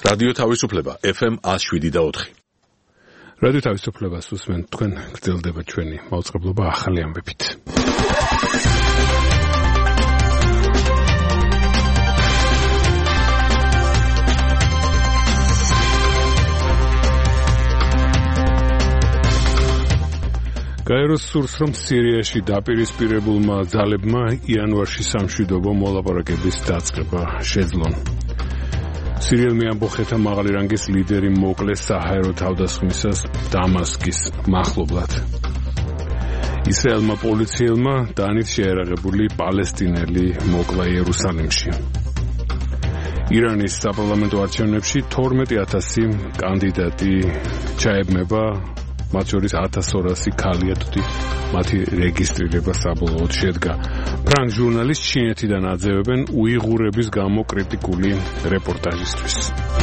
რადიო თავისუფლება FM 107.4. რადიო თავისუფლებას უსმენთ, თქვენ გრძელდება ჩვენი მაუწყებლობა ახალი ამბებით. გაეროს სურს, რომ სირიაში დაპირისპირებულმა ძალებმა იანვარში სამშვიდობო მოლაპარაკების დაწყება შეძლონ. სირიელმე ამბოხეთა მაღალი რანგის ლიდერი მოკლეს საჰაერო თავდასხმისას დამასკის მახლობლად. ისრაელმა პოლიციელმა დანით შეერაღებული პალესტინელი მოკლა იერუსალიმში. ირანის საპარლამენტო არჩევნებში 12,000 კანდიდატი ჩაებმება, მათ შორის 1200 ქალია, თვით მათი რეგისტრირება საბოლოოდ შედგა. ფრანგ ჟურნალისტ ჩინეთიდან აძევებენ უიღურების გამო კრიტიკული რეპორტაჟისთვის.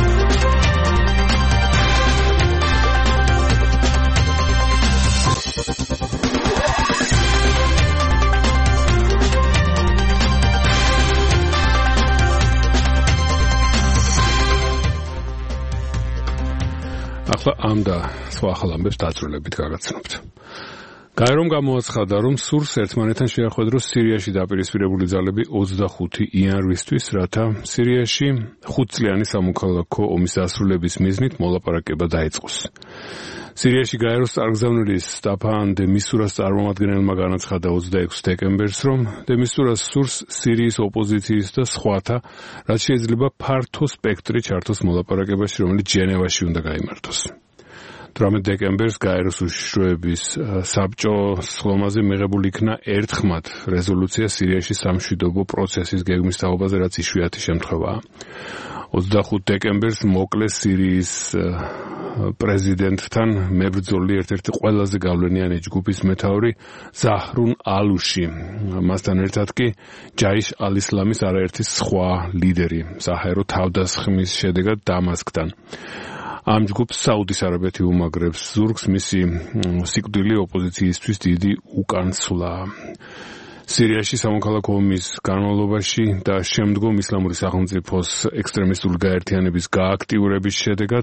ახლა ამ და სხვა ახალ ამბებს დაწვრილებით გაგაცნობთ. გაერომ გამოაცხადა, რომ სურს ერთმანეთთან შეახვედროს სირიაში დაპირისპირებული ძალები 25 იანვრისთვის, რათა სირიაში 5 წლიანი სამოქალაქო ომის დასრულების მიზნით მოლაპარაკება დაიწყოს. სირიაში გაეროს წარგზავნილი სტაფან დე მისურას წარმომადგენელმა განაცხადა 26 დეკემბერს, რომ დე მისურას სურს სირიის ოპოზიციის და სხვათა, რაც შეიძლება ფართო სპექტრი ჩართოს მოლაპარაკებაში, რომელიც ჟენევაში უნდა გაიმართოს. 18 დეკემბერს გაეროს უშიშროების საბჭოს ხლომაზე მიღებული იქნა ერთხმად რეზოლუცია სირიაში სამშვიდობო პროცესის გეგმის თაობაზე, რაც იშვიათი შემთხვევაა. 25 დეკემბერს მოკლეს სირიის პრეზიდენტთან მებრძოლი ერთ-ერთი ყველაზე გავლენიანი ჯგუფის მეთაური ზაჰრუნ ალუში. მასთან ერთად კი ჯაიშ ალ-ისლამის არაერთი სხვა ლიდერი საჰაერო თავდასხმის შედეგად დამასკთან. ამ ჯგუფს საუდის არაბეთი უმაგრებს ზურგს, მისი სიკვდილი ოპოზიციისთვის დიდი უკანცვლა. სირიაში სამოქალაქო ომის განმავლობაში და შემდგომ ისლამური სახელმწიფოს ექსტრემისტული გაერთიანების გააქტიურების შედეგად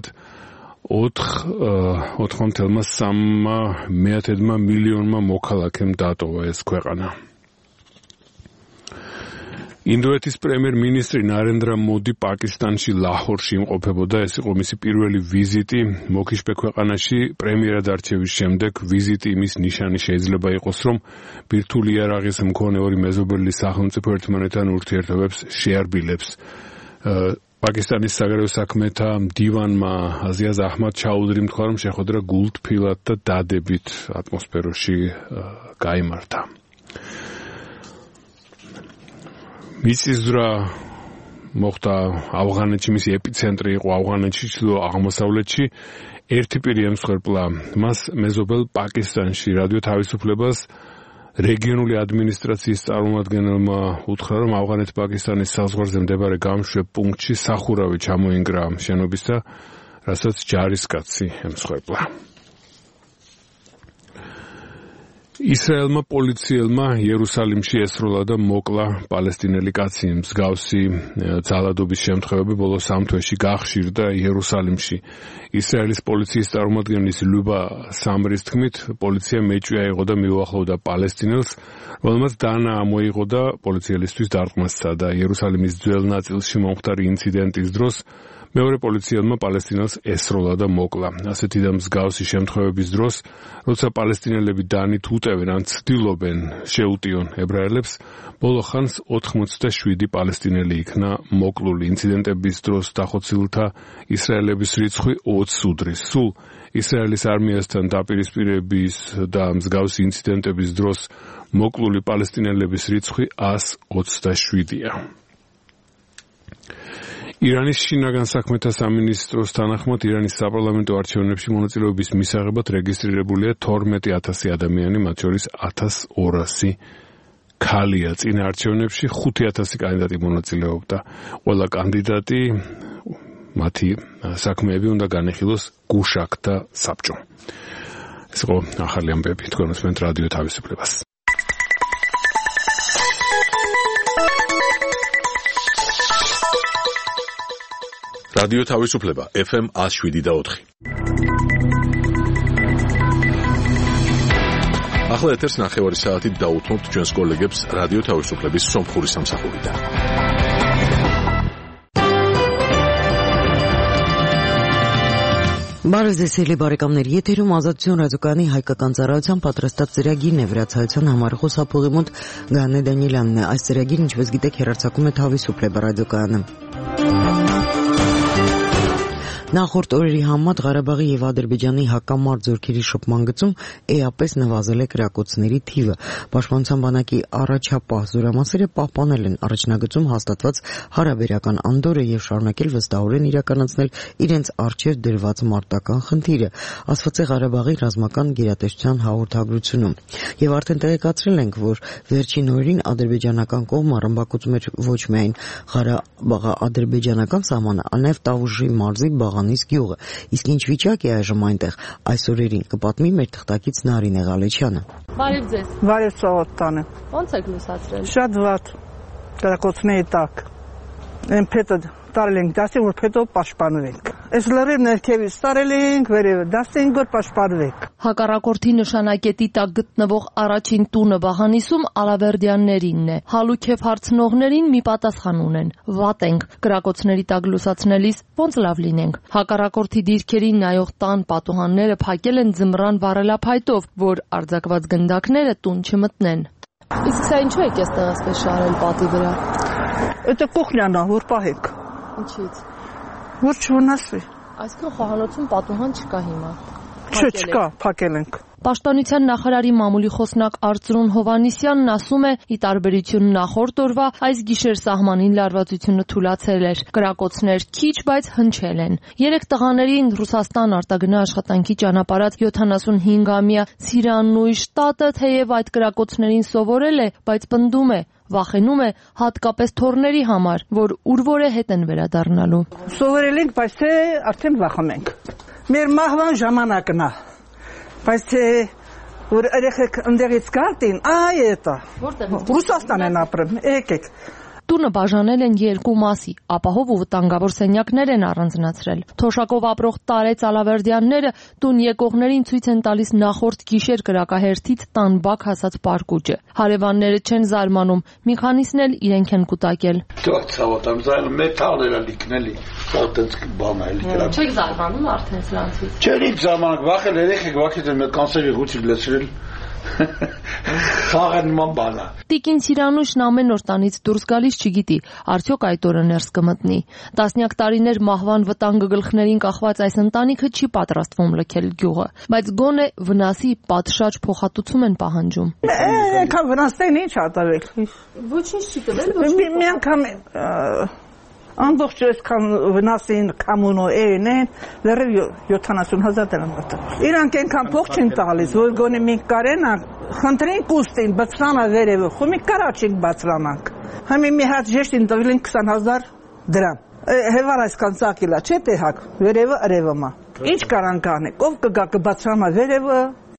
4,3 მილიონმა მოქალაქემ დატოვა ეს ქვეყანა. ინდოეთის პრემიერ-მინისტრი ნარენდრა მოდი პაკისტანში ლაჰორში იმყოფებოდა. ეს იყო მისი პირველი ვიზიტი მოქიშბე ქვეყანაში პრემიერად არჩევის შემდეგ. ვიზიტი იმის ნიშანი შეიძლება იყოს, რომ ბირთვული იარაღის მქონე ორი მეზობელი სახელმწიფო ერთმანეთთან ურთიერთობებს შეარბილებს. პაკისტანის საგარეო საქმეთა მდივანმა აზიაზ აჰმად ჩაუდრიმ თქვა, რომ შეხვედრა გულთბილად და დადებით ატმოსფეროში გაიმართა. მიწისძვრა მოხდა ავღანეთში, მისი ეპიცენტრი იყო ავღანეთში, ჩრდილო-აღმოსავლეთში. ერთი პირი ემსხვერპლა მას მეზობელ პაკისტანში. რადიო თავისუფლებას რეგიონული ადმინისტრაციის წარმომადგენელმა უთხრა, რომ ავღანეთ-პაკისტანის საზღვარზე მდებარე გამშვებ პუნქტში სახურავი ჩამოინგრა შენობის და რასაც ჯარისკაცი ემსხვერპლა. ისრაელმა პოლიციელმა იერუსალიმში ესროლა და მოკლა პალესტინელი კაცი. მსგავსი ძალადობის შემთხვევები ბოლო 3 თვეში გახშირდა იერუსალიმში. ისრაელის პოლიციის წარმომადგენლის ლუბა სამრის თქმით, პოლიცია მეჭვია იყო და მიუახლოვდა პალესტინელს, რომელმაც დანა მოიღო და პოლიციელისთვის დარტყმა სცადა. იერუსალიმის ძველ ნაწილში მომხდარი ინციდენტის დროს მეორე პოლიციელმა პალესტინელს ესროლა და მოკლა. ასეთი და მსგავსი შემთხვევების დროს, როცა პალესტინელები დანით უტევენ ან ცდილობენ შეუტიონ ებრაელებს, ბოლო ხანს 87 პალესტინელი იქნა მოკლული. ინციდენტების დროს დახოცილთა ისრაელების რიცხვი 20 უდრის. სულ ისრაელის არმიასთან დაპირისპირების და მსგავსი ინციდენტების დროს მოკლული პალესტინელების რიცხვი 127-ია. ირანის შინაგან საქმეთა სამინისტროს თანახმად, ირანის საპარლამენტო არჩევნებში მონაწილეობის მისაღებად რეგისტრირებულია 12,000 ადამიანი, მათ შორის 1200 ქალია. წინა არჩევნებში 5,000 კანდიდატი მონაწილეობდა. ყველა კანდიდატი მათი საქმეები უნდა განეხილოს გუშაქთა საბჭომ. ეს იყო ახალი ამბები, თქვენ უსმენთ რადიო თავისუფლებას. რადიო თავისუფლება FM 107.4. ახლა ეთერს ნახევარი საათით დაუთმობთ ჩვენს კოლეგებს რადიო თავისუფლების სომხური სამსახურიდან. Բարեզեսելի բարեկամներ, եթերում ազատություն ռադիոկայանի հայկական ծառայության պատրաստած ծրագիրն է վրացայության համար խոսափողի մոտ Գանե Դանիելյանն է։ Այս ծրագիրը, ինչպես գիտեք, հեռարձակում է Თავისუფლება ռադիոկայանը։ Նախորդ օրերի համեմատ Ղարաբաղի եւ Ադրբեջանի հակամարտ զորքերի շփման գծում էապես նվազել է կրակոցների թիվը։ Պաշտպանության բանակի առաջապահ զորամասերը պահպանել են առաջնագծում հաստատված հարաբերական անդորը եւ շարունակել վստահորեն իրականացնել իրենց առջեւ դրված մարտական խնդիրը, ասված է Ղարաբաղի ռազմական գերատեսչության հաղորդագրությունում։ Եվ արդեն տեղեկացրել ենք, որ վերջին օրերին ադրբեջանական կողմը ռմբակոծում էր ոչ միայն Ղարաբաղ-ադրբեջանական սահմանը, այլև Տավուշի մարզի Բաղանիս գյուղը։ Իսկ ինչ վիճակ է այժմ այնտեղ, այս օրերին կպատմի մեր թղթակից Նարինե Ղալեչյանը։ Բարև ձեզ։ Բարև Սաղոթանը։ Ո՞նց եք լուսացրել։ Շատ վատ կրակոցների տակ։ Են փետը տարել ենք դասի, որ փետով պաշտպանվենք։ Այս լրիվ ներքևից տարել ենք, վերևը դասենք, որ պաշտպանվենք։ Հակառակորդի նշանակետի տակ գտնվող առաջին տունը Բաղանիսում Ալավերդյաններինն է։ Հալուքև հարցնողներին մի պատասխան ունեն. վատ ենք, կրակոցների տակ լուսացնելիս ոնց լավ լինենք։ Հակառակորդի դիրքերին նայող տան պատուհանները փակել են ձմռան վառելափայտով, որ արձակված գնդակները տուն չմտնեն։ Իսկ սա ինչու եք այստեղ ասես շարել պատի վրա։ Դա կուխնյանա, որ պահենք։ Ինչի՞ց։ Որ չվնասվի։ Այսքան խոհանոցում պատուհան չկա հիմա։ Չկա, փակել ենք։ Պաշտպանության նախարարի մամուլի խոսնակ Արծրուն Հովանիսյանն ասում է, ի տարբերություն նախորդ օրվա, այս գիշեր սահմանին լարվածությունը թուլացել էր։ Կրակոցներ քիչ, բայց հնչել են։ 3 տղաներին Ռուսաստան արտագնա աշխատանքի ճանապարհած 75-ամյա Սիրանույշ տատը թեև այդ կրակոցներին սովորել է, բայց պնդում է, վախենում է հատկապես թորների համար, որ ուր-որ է հետ են վերադառնալու։ Սովորել ենք, բայց թե արդեն վախում ենք։ Մեր մահվան ժամանակն է։ Բայց թե որ երեխեք ընդեղից գարտին, այ էտա։ Ռուսաստան են ապրում, եկեք։ Տունը բաժանել են 2 մասի, ապահով ու վտանգավոր սենյակներ են առանձնացրել։ Թոշակով ապրող Տարեց Ալավերդյանները տուն եկողներին ցույց են տալիս նախորդ գիշեր կրակահերթից տան բակ հասած պարկուճը։ Հարևանները չեն զարմանում, մի քանիսն էլ իրենք են կուտակել։ Ցավոտամ, զայլ մետալներ լիքնելի, այդպես բան էլի կրակ։ Չեք զարմանում արդեն սրանցից։ Չէ, ժամանակ վախել երեխեք, վախից են մեր կանսերի հուցիկ լցրել։ Խաղան նման բան է։ Տիկին Սիրանուշն ամեն օր տանից դուրս գալիս չգիտի, արդյոք այդ օրը ներս կմտնի։ Տասնյակ տարիներ մահվան վտանգը գլխներին կախված այս ընտանիքը չի պատրաստվում լքել գյուղը, բայց գոնե վնասի պատշաճ փոխհատուցում են պահանջում։ Եկա վնասեն ինչ ատավեք։ Ոչինչ չի տվել, մի անգամ ամբողջ այսքան վնասին կամունո են, լրիվ 70,000 դրամ մտել։ Իրանք այնքան փող չեն տալիս, որ գոնե մենք կարենանք, խնդրենք ուստին բացրանա վերևը, խումի կարաչենք բացրանանք։ Համի մի հատ ժեշտին տվել են 20,000 դրամ։ Հևար այսքան ծակիլա, չէ տեհակ, վերևը արևը։ Ինչ կարանք անենք, ով կգա կբացրանա վերևը։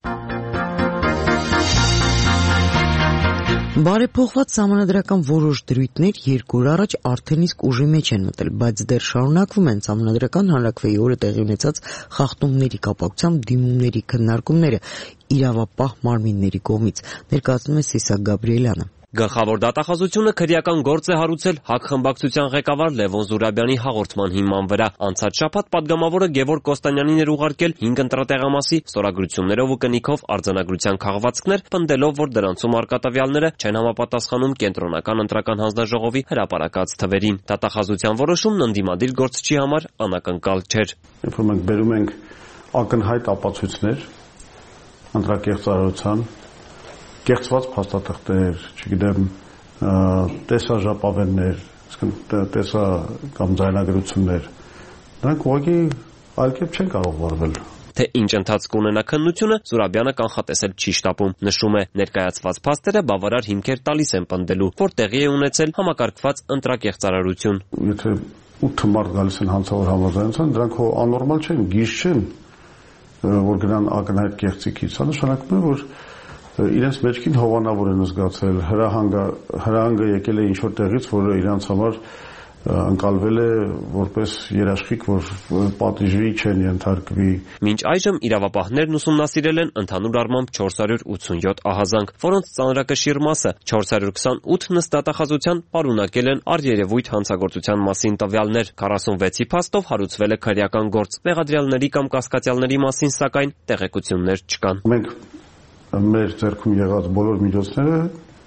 Բարեփոխված սահմանադրական որոշ դրույթներ 2 օր առաջ արդեն իսկ ուժի մեջ են մտել, բայց դեռ շարունակվում են սահմանադրական հանրաքվեի օրը տեղի ունեցած խախտումների կապակցությամբ դիմումների քննարկումները իրավապահ մարմինների կողմից, ներկայացնում է Սիսակ Գաբրիելյանը։ Գլխավոր դատախազությունը քրեական գործ է հարուցել ՀԱԿ խմբակցության ղեկավար Լևոն Զուրաբյանի հաղորդման հիման վրա։ Անցած շաբաթ պատգամավորը Գևորգ Կոստանյանին էր ուղարկել 5 ընտրատեղամասի ստորագրություններով ու կնիքով արձանագրության քաղվածքներ, պնդելով, որ դրանցում արկա տվյալները չեն համապատասխանում կենտրոնական ընտրական հանձնաժողովի հրապարակած թվերին։ Դատախազության որոշումն ընդդիմադիր գործչի համար անակնկալ չէր։ Երբ մենք բերում ենք ակնհայտ ապացույցներ ընտրակեղծարարության կեղծված փաստաթղթեր, չգիտեմ, տեսաժապավեններ, տեսա կամ ձայնագրություններ, նրանք ուղղակի այլ կերպ չեն կարող վարվել։ Թե ինչ ընթացք ունենա քննությունը, Զուրաբյանը կանխատեսել չի շտապում։ Նշում է, ներկայացված փաստերը բավարար հիմքեր տալիս են պնդելու, որ տեղի է ունեցել համակարգված ընտրակեղծարարություն։ Եթե 8 մարդ գալիս են հանցավոր համաձայնության, դրանք աննորմալ չեն, գիժ չեն, որ գնան ակնհայտ կեղծիքից։ Սա նշանակում է, որ իրենց մեջքին հովանավոր են զգացել, հրահանգը եկել է ինչ-որ տեղից, որը իրանց համար ընկալվել է որպես երաշխիք, որ պատիժի չեն ենթարկվի։ Մինչ այժմ իրավապահներն ուսումնասիրել են ընդհանուր առմամբ 487 ահազանգ, որոնց ծանրակշիռ մասը 428 նստատախազության պարունակել են առերևույթ հանցագործության մասին տվյալներ, 46-ի փաստով հարուցվել է քրեական գործ, մեղադրյալների կամ կասկածյալների մասին սակայն տեղեկություններ չկան։ Մենք մեր ձեռքում եղած բոլոր միջոցները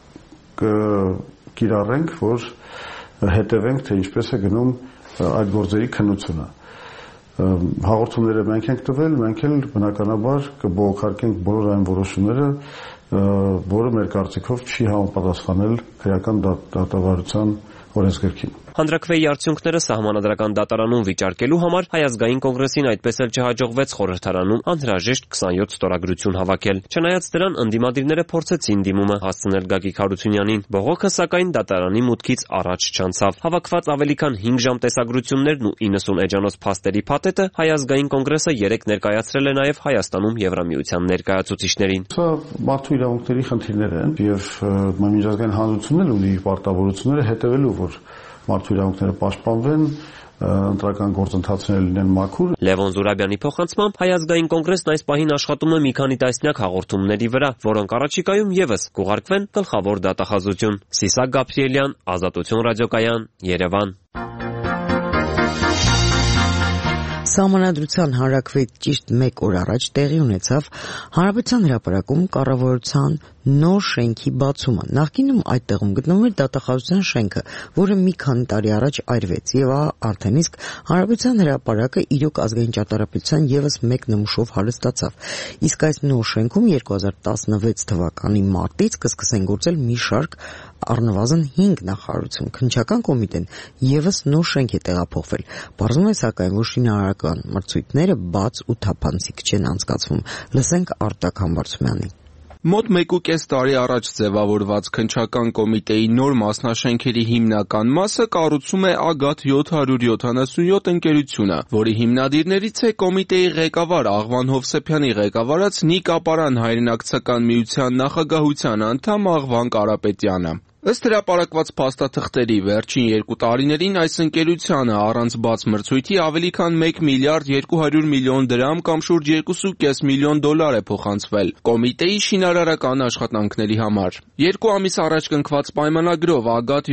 կկիրառենք, որ հետևենք, թե ինչպես է գնում այդ գործերի քննությունը։ Հաղորդումները մենք ենք տվել, մենք էլ բնականաբար կբողոքարկենք բոլոր այն որոշումները, որը մեր կարծիքով չի համապատասխանել քրեական դատավարության օրենսգրքին։ Հանրաքվեի արդյունքները Սահմանադրական դատարանում վիճարկելու համար Հայ ազգային կոնգրեսին այդպես էլ չհաջողվեց խորհրդարանում անհրաժեշտ 27 ստորագրություն հավաքել։ Չնայած դրան ընդդիմադիրները փորձեցին դիմումը հասցնել Գագիկ Հարությունյանին, բողոքը սակայն դատարանի մուտքից առաջ չանցավ։ Հավաքված ավելի քան 5 ժամ տեսագրություններն ու 90 էջանոց փաստերի փաթեթը Հայ ազգային կոնգրեսը երեկ ներկայացրել է նաև Հայաստանում Եվրամիության ներկայացուցիչներին։ Սա մարդու իրավունքների խնդիրներ են եւ միջազգային հանրությունն էլ ունի պարտավորությունները հետևելու, որ մարդու իրավունքները պաշտպանվեն, ընտրական գործընթացները լինեն մաքուր։ Լևոն Զուրաբյանի փոխանցմամբ Հայ ազգային կոնգրեսն այս պահին աշխատում է մի քանի տասնյակ հաղորդումների վրա, որոնք առաջիկայում եւս կուղարկվեն գլխավոր դատախազություն։ Սիսակ Գաբրիելյան, Ազատություն ռադիոկայան, Երևան։ Սահմանադրության հանրաքվեից ճիշտ 1 օր առաջ տեղի ունեցավ Հանրապետության հրապարակում կառավարության նոր շենքի բացումը։ Նախկինում այդ տեղում գտնվում էր դատախազության շենքը, որը մի քանի տարի առաջ այրվեց, եւ արդեն իսկ Հանրապետության հրապարակը իրոք ազգային ճարտարապետության եւս մեկ նմուշով հարստացավ։ Իսկ այս նոր շենքում 2016 թվականի մարտից կսկսեն գործել մի շարք առնվազն 5 նախարարություն։ Քննչական կոմիտեն եւս նոր շենք է տեղափոխվել։ Պարզվում է սակայն, որ շինարարական մրցույթները բաց ու թափանցիկ չեն անցկացվում։ Լսենք Արտակ Համբարձումյանին։ Մոտ 1.5 տարի առաջ ձևավորված քննչական կոմիտեի նոր մասնաշենքերի հիմնական մասը կառուցում է Ագատ 777 ընկերությունը, որի հիմնադիրներից է կոմիտեի ղեկավար Աղվան Հովսեփյանի ղեկավարած Նիկապարան հայրենակցական միության նախագահության անդամ Աղվան Կարապետյանը։ Ըստ հրապարակված փաստաթղթերի վերջին 2 տարիներին այս ընկերությանը առանց բաց մրցույթի ավելի քան 1 միլիարդ 200 միլիոն դրամ կամ շուրջ 2.5 միլիոն դոլար է փոխանցվել կոմիտեի շինարարական աշխատանքների համար։ 2 ամիս առաջ կնքված պայմանագրով Ագատ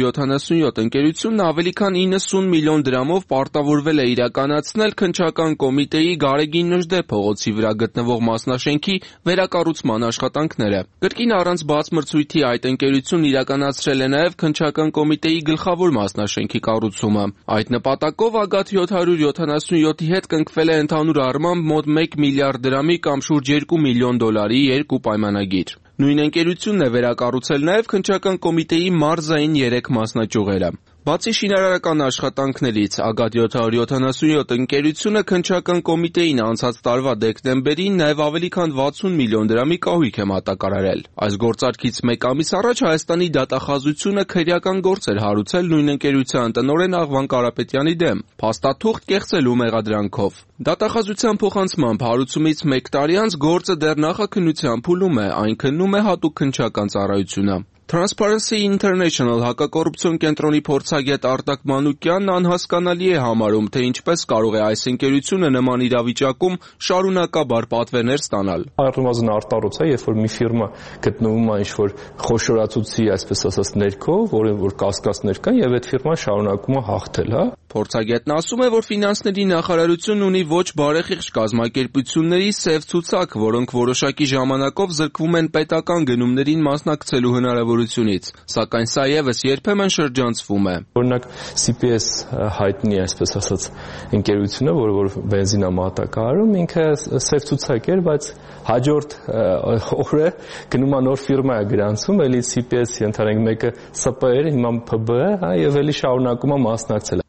777 ընկերությունն ավելի քան 90 միլիոն դրամով պարտավորվել է իրականացնել քննչական կոմիտեի Գարեգին Նժդե փողոցի վրա գտնվող մասնաշենքի վերակառուցման աշխատանքները։ Կրկին առանց բաց մրցույթի այդ ընկերությունն իրականացրել է նաև քննչական կոմիտեի գլխավոր մասնաշենքի կառուցումը։ Այդ նպատակով Ագատ 777-ի հետ կնքվել է ընդհանուր առմամբ մոտ 1 միլիարդ դրամի կամ շուրջ 2 միլիոն դոլարի 2 պայմանագիր։ Նույն ընկերությունն է վերակառուցել նաև քննչական կոմիտեի մարզային 3 մասնաճյուղերը։ Բացի շինարարական աշխատանքներից, Ագատ 777 ընկերությունը քննչական կոմիտեին անցած տարվա դեկտեմբերին նաև ավելի քան 60 միլիոն դրամի կահույք է մատակարարել։ Այս գործարքից 1 ամիս առաջ Հայաստանի դատախազությունը քրեական գործ էր հարուցել նույն ընկերության տնօրեն Աղվան Կարապետյանի դեմ, փաստաթուղթ կեղծելու մեղադրանքով։ Դատախազության փոխանցմամբ հարուցումից 1 տարի անց գործը դեռ նախաքննության փուլում է, այն քննում է հատուկ քննչական ծառայությունը։ Transparency International հակակոռուպցիոն կենտրոնի փորձագետ Արտակ Մանուկյանն անհասկանալի է համարում, թե ինչպես կարող է այս ընկերությունը նման իրավիճակում շարունակաբար պատվերներ ստանալ։ Առնվազն արտառոց է, երբ որ մի ֆիրմա գտնվում է ինչ-որ խոշորացուցի, այսպես ասած, ներքո, որ կասկածներ կան, եւ այդ ֆիրման շարունակում է հաղթել, հա։ Փորձագետն ասում է, որ ֆինանսների նախարարությունն ունի ոչ բարեխիղճ կազմակերպությունների սև ցուցակ, որոնք որոշակի ժամանակով զրկվում են պետական գնումներին մասնակցելու հնարավորությունից, սակայն սա եւս երբեմն շրջանցվում է։ Օրինակ CPS հայտնի, այսպես ասած, ընկերությունը, որ բենզինա մատակարարում, ինքը սև ցուցակ էր, բայց հաջորդ օրը գնում է նոր ֆիրմա է գրանցում, էլի CPS ընդհանրենք մեկը SP էր, հիմա PB է, հա, եւ էլի շարունակում է մասնակցել։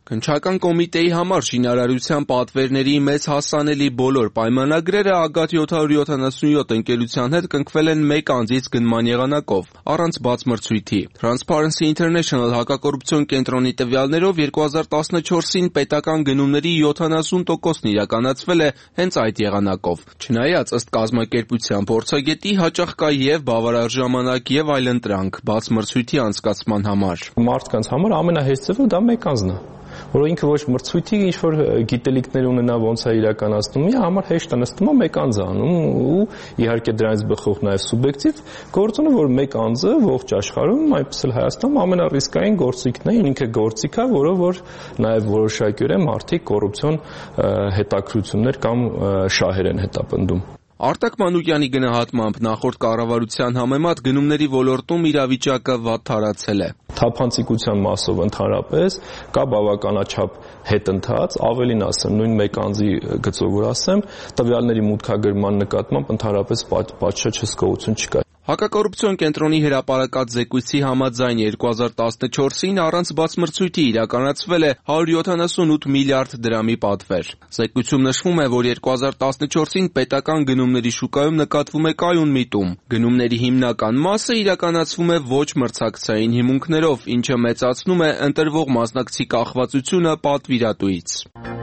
Քննչական կոմիտեի համար շինարարության պատվերների մեծ հասանելի բոլոր պայմանագրերը ագատ 777 ընկերության հետ կնքվել են մեկ անձից գնման եղանակով, առանց բաց մրցույթի։ Transparency International հակակոռուպցիոն կենտրոնի տվյալներով 2014-ին պետական գնումների 70%-ն իրականացվել է հենց այդ եղանակով։ Չնայած ըստ կազմակերպության փորձագետի հաճախ կա եւ բավարար ժամանակ եւ այլընտրանք բաց մրցույթի անցկացման համար։ Մարդկանց համար ամենահեշտ ձևը դա մեկ անձն է, որ ինքը ոչ մրցույթի ինչ-որ գիտելիքներ ունենա ոնց է իրականացնում, մի համար հեշտ է նստում մեկ անձ անում ու իհարկե դրանից բխող նաև սուբյեկտիվ գործոնը, որ մեկ անձը ողջ աշխարհում, այնպես էլ Հայաստանում ամենառիսկային գործիքն է, ինքը գործիք է, որով որ նաև որոշակիորեն մարդիկ կոռուպցիոն հետաքրություններ կամ շահեր են հետապնդում։ Արտակ Մանուկյանի գնահատմամբ նախորդ կառավարության համեմատ գնումների ոլորտում իրավիճակը վատ թարացել է։ Թափանցիկության մասով ընդհանրապես կա բավականաչափ հետընթաց, ավելին ասեմ, նույն մեկ անձի գծով որ ասեմ, տվյալների մուտքագրման նկատմամբ ընդհանրապես պատշաճ հսկողություն չկա։ Հակակոռուպցիոն կենտրոնի հրապարակած զեկույցի համաձայն 2014-ին առանց բաց մրցույթի իրականացվել է 178 միլիարդ դրամի պատվեր։ Զեկույցում նշվում է, որ 2014-ին պետական գնումների շուկայում նկատվում է կայուն միտում։ Գնումների հիմնական մասը իրականացվում է ոչ մրցակցային հիմունքներով, ինչը մեծացնում է ընտրվող մասնակցի կախվածությունը պատվիրատուից։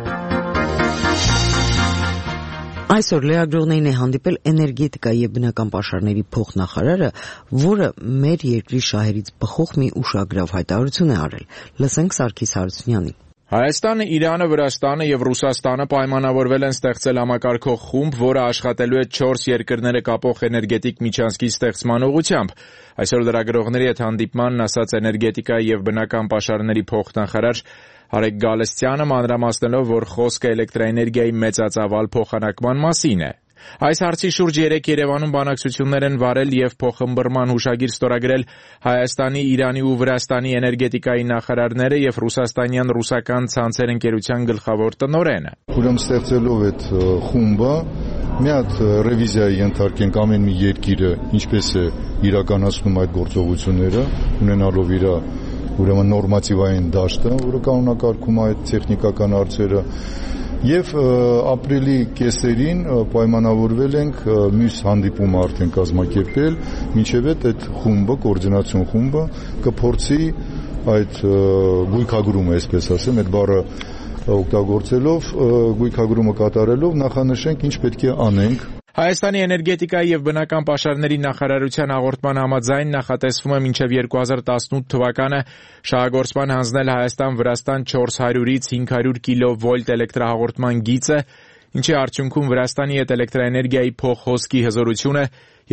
Այսօր լրագրողներին է հանդիպել էներգետիկա եւ բնական պաշարների փոխնախարարը, որը մեր երկրի շահերից բխող մի ուշագրավ հայտարարություն է արել։ Լսենք Սարգիս Հարությունյանին։ Հայաստանը, Իրանը, Վրաստանը եւ Ռուսաստանը պայմանավորվել են ստեղծել համակարգող խումբ, որը աշխատելու է 4 երկրները կապող էներգետիկ միջանցքի ստեղծման ուղղությամբ։ Այսօր լրագրողների հետ հանդիպմանն ասաց էներգետիկա եւ բնական պաշարների փոխնախարար Արեգ Գալստյանը, մանրամասնելով, որ խոսքը էլեկտրաէներգիայի մեծածավալ փոխանակման մասին է։ Այս հարցի շուրջ 3 Երևանում բանակցություններ են վարել եւ փոխըմբռնման հուշագիր ստորագրել Հայաստանի, Իրանի ու Վրաստանի էներգետիկայի նախարարները եւ ռուսաստանյան ռուսական ցանցեր ընկերության գլխավոր տնօրենը։ Ուրեմն ստեղծելով այդ խումբը մի հատ ռևիզիայի ենթարկենք ամեն մի երկիրը ինչպես է իրականացնում այդ գործողությունները, ունենալով իր ուրեմն նորմատիվային դաշտը, որը կանոնակարգում է այդ տեխնիկական հարցերը, եւ ապրիլի կեսերին պայմանավորվել ենք մյուս հանդիպումը արդեն կազմակերպել, մինչեւ այդ խումբը, կոորդինացիոն խումբը կփորձի այդ գույքագրումը, այսպես ասեմ, այդ բառը օգտագործելով, գույքագրումը կատարելով նախանշենք ինչ պետք է անենք։ Հայաստանի էներգետիկայի եւ բնական պաշարների նախարարության հաղորդման համաձայն նախատեսվում է մինչեւ 2018 թվականը շահագործման հանձնել Հայաստան-Վրաստան 400-ից 500 կիլովոլտ էլեկտրահաղորդման գիծը, ինչի արդյունքում Վրաստանի հետ էլեկտրաէներգիայի փոխհոսքի հզորությունը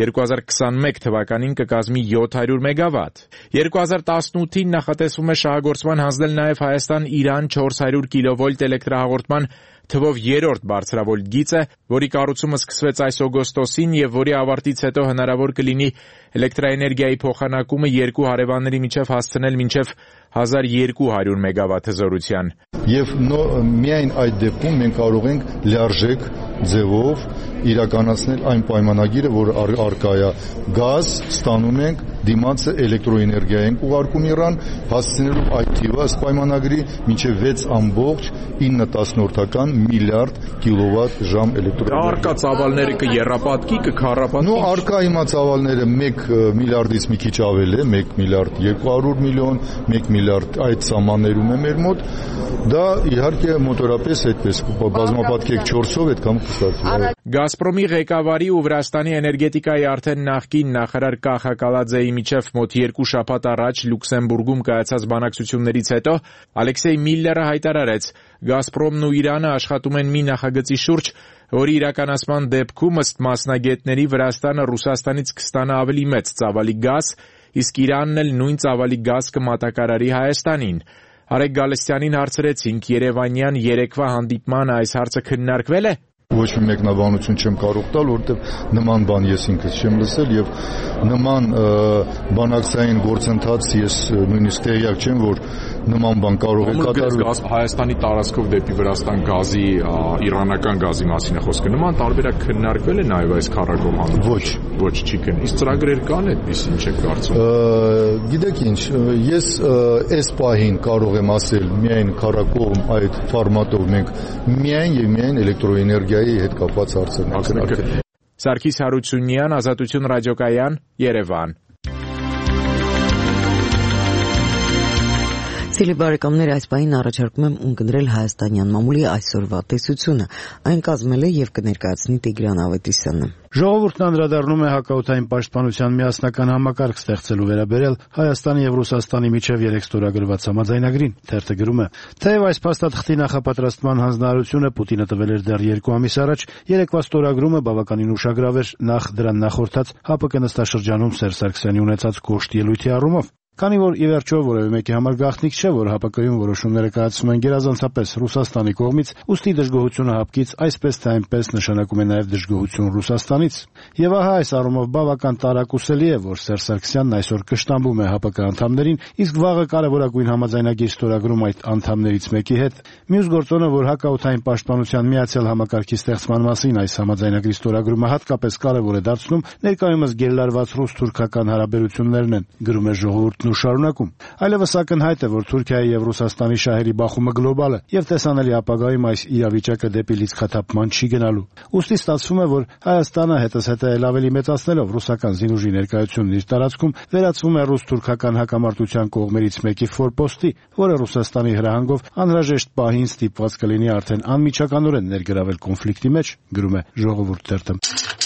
2021 թվականին կկազմի 700 մեգավատ։ 2018-ին նախատեսվում է շահագործման հանձնել նաև Հայաստան-Իրան 400 կիլովոլտ էլեկտրահաղորդման թվով երրորդ բարձրավոլտ գիծը, որի կառուցումը սկսվեց այս օգոստոսին եւ որի ավարտից հետո հնարավոր կլինի էլեկտրաէներգիայի փոխանակումը երկու հարևանների միջև հասցնել մինչև 1200 մեգավատ հզորության։ Եվ միայն այդ դեպքում մենք կարող ենք լիարժեք ձևով իրականացնել այն պայմանագիրը, որ արկա է գազ ստանում ենք, դիմացը էլեկտրոէներգիա ենք ուղարկում Իրան, հասցնելով այդ թիվը ըստ պայմանագրի մինչև 6.9 միլիարդ կիլովատ ժամ էլեկտրոէներգիա։ Արկա ծավալները կեռապատկի, կքառապատկի։ Նո, արկա հիմա ծավալները 1 միլիարդից մի քիչ ավել է, 1 միլիարդ 200 միլիոն, 1 միլիարդ այդ սահմաններում է մեր մոտ։ Դա իհարկե մոտորապես այդպես բազմապատկեք 4-ով այդքան կստացվի։ Գազպրոմի ղեկավարի ու Վրաստանի էներգետիկայի արդեն նախկին նախարար Կախա Կալաձեի միջև մոտ 2 շաբաթ առաջ Լյուքսեմբուրգում կայացած բանակցություններից հետո Ալեքսեյ Միլլերը հայտարարեց. Գազպրոմն ու Իրանը աշխատում են մի նախագծի շուրջ, որի իրականացման դեպքում ըստ մասնագետների Վրաստանը Ռուսաստանից կստանա ավելի մեծ ծավալի գազ, իսկ Իրանն էլ նույն ծավալի գազ կմատակարարի Հայաստանին։ Արեգ Գալստյանին հարցրեցինք՝ Երևանյան երեկվա հանդիպմանը այս հարցը քննարկվել է։ Ոչ մի մեկնաբանություն չեմ կարող տալ, որովհետև նման բան ես ինքս չեմ լսել եւ նման բանակցային գործընթաց ես նույնիսկ տեղյակ չեմ, որ նման բան կարող է կատարվել։ Հայաստանի տարածքով դեպի Վրաստան գազի, իրանական գազի մասին է խոսքը։ Նման տարբերակ քննարկվել է նաև այս քառակողմ հանդիպումում։ Ոչ, չի քննի։ Իսկ ծրագրեր կան այդպես, ինչ եք կարծում։ Գիտեք ինչ, ես այս պահին կարող եմ ասել միայն քառակողմ այդ ֆորմատով մենք միայն եւ միայն էլեկտրոէներգիայի հետ կապված հարցեր ենք։ Սարգիս Հարությունյան, Ազատություն ռադիոկայան, Երևան։ Սիրելի բարեկամներ, այս պահին առաջարկում եմ ունկնդրել հայաստանյան մամուլի այսօրվա տեսությունը։ Այն կազմել է եւ կներկայացնի Տիգրան Ավետիսյանը։ Ժողովուրդն անդրադառնում է հակաօդային պաշտպանության միասնական համակարգ ստեղծելու վերաբերյալ Հայաստանի եւ Ռուսաստանի միջև 3 ստորագրված համաձայնագրին։ Թերթը գրում է. Թեև այս փաստաթղթի նախապատրաստման հանձնարարությունը Պուտինը տվել էր դեռ 2 ամիս առաջ, երեկվա ստորագրումը բավականին ուշագրավ էր նախ դրան նախորդած ՀԱՊԿ նստաշրջանում Սերժ Սարգսյանի ունեցած կոշտ ելույթի առումով։ Քանի որ ի վերջո որևէ մեկի համար գաղտնիք չէ, որ ՀԱՊԿ-ում որոշումները կայացվում են գերազանցապես Ռուսաստանի կողմից, ուստի դժգոհությունը ՀԱՊԿ-ից այսպես թե այնպես նշանակում է նաև դժգոհություն Ռուսաստանից։ Եվ ահա այս առումով բավական տարակուսելի է, որ Սերժ Սարգսյանն այսօր կշտամբում է ՀԱՊԿ անդամներին, իսկ վաղը կարևորագույն համաձայնագիր ստորագրում այդ անդամներից մեկի հետ։ Մյուս գործոնը, որ հակաօդային պաշտպանության միացյալ համակարգի ստեղծման մասին այս համաձայնագրի ստորագրումը հատկապես կարևոր է դարձնում, ներկայումս գերլարված ռուս-թուրքական հարաբերություններն են, գրում է ժողովուրդ ու շարունակում։ Այլևս ակնհայտ է, որ Թուրքիայի եւ Ռուսաստանի շահերի բախումը գլոբալ է եւ տեսանելի ապագայում այս իրավիճակը դեպի լիցքաթափման չի գնալու։ Ուստի ստացվում է, որ Հայաստանը հետզհետե էլ ավելի մեծացնելով ռուսական զինուժի ներկայությունն իր տարածքում վերածվում է ռուս-թուրքական հակամարտության կողմերից մեկի ֆորպոստի, որը Ռուսաստանի հրահանգով անհրաժեշտ պահին ստիպված կլինի արդեն անմիջականորեն ներգրավել կոնֆլիկտի մեջ, գրում է Ժողովուրդ թերթը։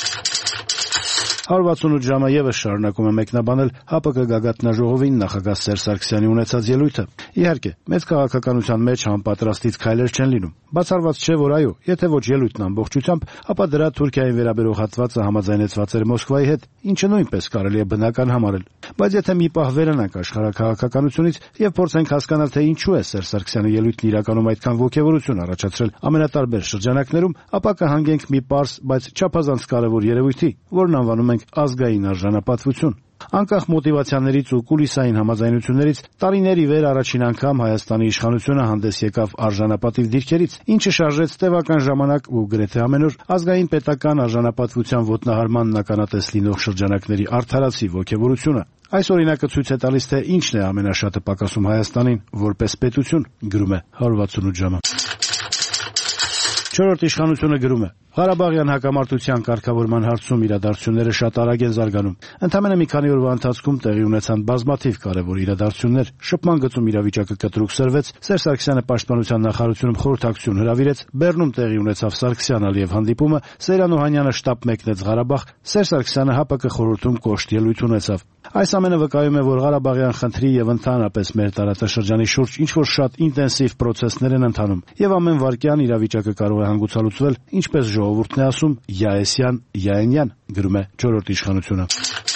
168 ժամը եւս շարունակում է մեկնաբանել ՀԱՊԿ գագաթնաժողովին նախագահ Սերժ Սարգսյանի ունեցած ելույթը։ Իհարկե, մեծ քաղաքականության մեջ անպատրաստից քայլեր չեն լինում։ Բացառված չէ, որ այո, եթե ոչ ելույթն ամբողջությամբ, ապա դրա Թուրքիային վերաբերող հատվածը համաձայնեցված էր Մոսկվայի հետ, ինչը նույնպես կարելի է բնական համարել։ Բայց եթե մի պահ վերանանք աշխարհաքաղաքականությունից եւ փորձենք հասկանալ, թե ինչու է Սերժ Սարգսյանի ելույթն իրականում այդքան ոգևորություն առաջացրել ամենատարբեր շրջանակներում, ապա կհանգենք մի պարզ, բայց չափազանց կարևոր երևույթի, որն անվանում ենք ազգային արժանապատվություն։ Անկախ մոտիվացիաներից ու կուլիսային համաձայնություններից տարիների վեր առաջին անգամ Հայաստանի իշխանությունը հանդես եկավ արժանապատիվ դիրքերից, ինչը շարժեց տևական ժամանակ ու գրեթե ամեն օր ազգային պետական արժանապատվության ոտնահարմանն ականատես լինող շրջանակների արդարացի ոգևորությունը։ Այս օրինակը ցույց է տալիս, թե ինչն է ամենաշատը պակասում Հայաստանին որպես պետություն, գրում է 168 ժամը։ Չորրորդ իշխանությունը գրում է. Ղարաբաղյան հակամարտության կարգավորման հարցում իրադարձությունները շատ արագ են զարգանում։ Ընդամենը մի քանի օրվա ընթացքում տեղի ունեցան բազմաթիվ կարևոր իրադարձություններ։ Շփման գծում իրավիճակը կտրուկ սրվեց, Սերժ Սարգսյանը պաշտպանության նախարարությունում խորհրդակցություն հրավիրեց, Բեռնում տեղի ունեցավ Սարգսյան-Ալիև հանդիպումը, Սեյրան Օհանյանը շտաբ մեկնեց Ղարաբաղ, Սերժ Սարգսյանը ՀԱՊԿ խորհրդում կոշտ ելույթ ունեցավ։ Այս ամենը վկայում է, որ Ղարաբաղյան խնդրի եւ ընդհանրապես մեր տարածաշրջանի շուրջ ինչ-որ շատ ինտենսիվ պրոցեսներ են ընթանում, եւ ամեն վայրկյան իրավիճակը կարող է հանգուցալուծվել, ինչպես ժողովուրդն է ասում, Յաեսյան, Յաենյան, գրում է չորրորդ իշխանությունը։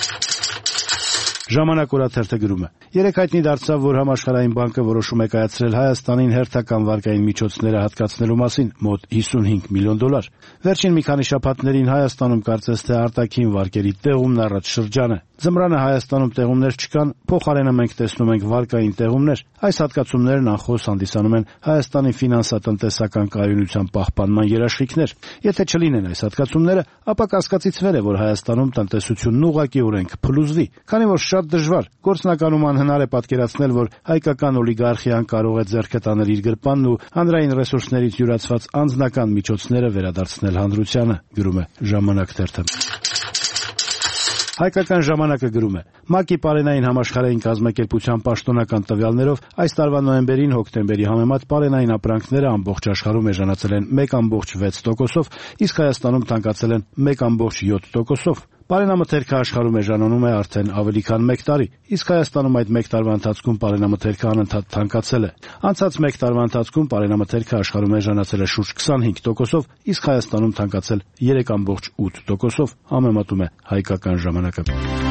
Ժամանակ օրաթերթը գրում է. Երեք հայտնի դարձավ, որ Համաշխարհային բանկը որոշում է կայացրել Հայաստանին հերթական վարկային միջոցները հատկացնելու մասին մոտ $55 միլիոն։ Վերջին մի քանի շաբաթներին Հայաստանում կարծես թե արտաքին վարկերի տեղումն առաջ շրջան է։ Ձմռանը Հայաստանում տեղումներ չկան, փոխարենը մենք տեսնում ենք վարկային տեղումներ։ Այս հատկացումներն անխոս հանդիսանում են Հայաստանի ֆինանսատնտեսական կայունության պահպանման երաշխիքներ։ Եթե չլինեն այս հատկացումները, ապա կասկածիցվել է, որ Հայաստանում տնտեսությունն ուղղակիորեն կփլուզվի, քանի որ շատ դժվար, գործնականում անհնար է պատկերացնել, որ հայկական օլիգարխիան կարող է ձեռքը տանել իր գրպանն ու հանրային ռեսուրսներից յուրացված անձնական միջոցները վերադարձնել հանրությանը, գրում է Ժամանակ թերթը։ Հայկական ժամանակը գրում է. ՄԱԿ-ի պարենային համաշխարհային կազմակերպության պաշտոնական տվյալներով այս տարվա նոյեմբերին հոկտեմբերի համեմատ պարենային ապրանքները ամբողջ աշխարհում էժանացել են 1.6%-ով, իսկ Հայաստանում թանկացել են 1.7%-ով։ Պարենամթերքը աշխարհում էժանանում է արդեն ավելի քան 1 տարի, իսկ Հայաստանում այդ 1 տարվա ընթացքում պարենամթերքը անընդհատ թանկացել է։ Անցած 1 տարվա ընթացքում պարենամթերքը աշխարհում էժանացել է շուրջ 25%-ով, իսկ Հայաստանում թանկացել 3.8%-ով, համեմատում է Հայկական ժամանակը։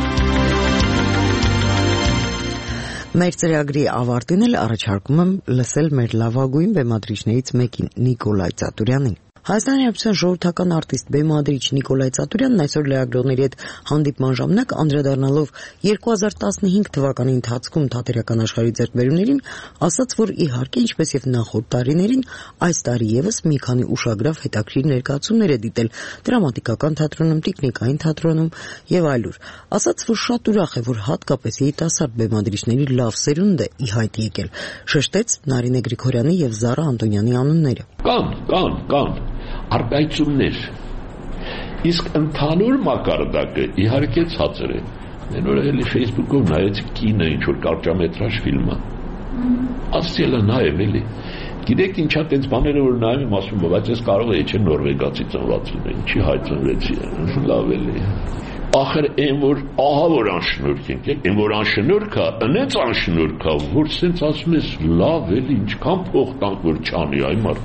Մեր ծրագրի ավարտին էլ առաջարկում եմ լսել մեր լավագույն բեմադրիչներից մեկին՝ Նիկոլայ Ծատուրյանին։ Հայաստանի Հանրապետության ժողովրդական արտիստ բեմադրիչ Նիկոլայ Ծատուրյանն այսօր լրագրողների հետ հանդիպման ժամանակ անդրադառնալով 2015 թվականի ընթացքում թատերական աշխարհի ձեռքբերումներին, ասաց, որ իհարկե ինչպես եւ նախորդ տարիներին, այս տարի եւս մի քանի ուշագրավ հետաքրքիր ներկայացումներ է դիտել դրամատիկական թատրոնում, տիկնիկային թատրոնում եւ այլուր։ Ասաց, որ շատ ուրախ է, որ հատկապես երիտասարդ բեմադրիչների լավ սերունդ է ի հայտ եկել։ Շեշտեց Նարինե Գրիգորյանի եւ Զարա Անտոնյանի անունները։ Կան արտահայտություններ, իսկ ընդհանուր մակարդակը իհարկե ցածր է։ Մեն օրը էլի Facebook-ով նայեցի կինը ինչ-որ կարճամետրաժ ֆիլմը, ասցիելը նայեմ էլի, գիտեք ինչա տենց բաները որ նայում եմ ասում, բայց ես կարող էի չէ նորվեգացի ծնված լինել, ինչի հայ ծնվեցի, լավ էլի, ախր են որ ահա որ անշնորհք ենք, են որ անշնորհք է, ընենց անշնորհք է, որ սենց ասում ես լավ էլի, ինչքան փող տանք որ չանի այ մարդ,